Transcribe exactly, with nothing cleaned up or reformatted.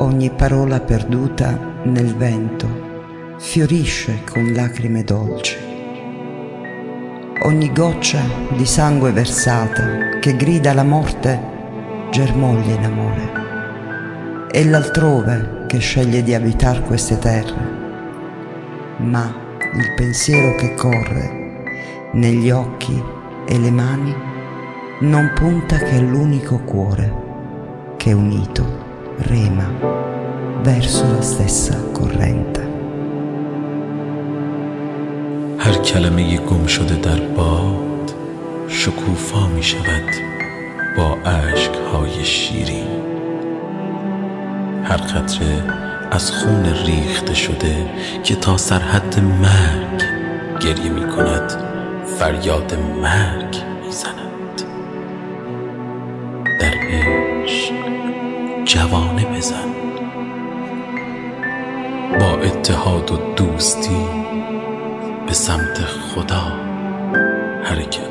ogni parola perduta nel vento fiorisce con lacrime dolci. Ogni goccia di sangue versata che grida la morte germoglia in amore. È l'altrove che sceglie di abitar queste terre, ma il pensiero che corre negli occhi e le mani non punta che all'unico cuore che unito rema verso la stessa corrente. هر کلمه گم شده در باد شکوفا می شود با اشک‌های شیرین. هر قطره از خون ریخته شده که تا سرحد مرگ گریه می کند فریاد مرگ می زند. در عشق جوانه بزن، با اتحاد و دوستی به سمت خدا حرکت.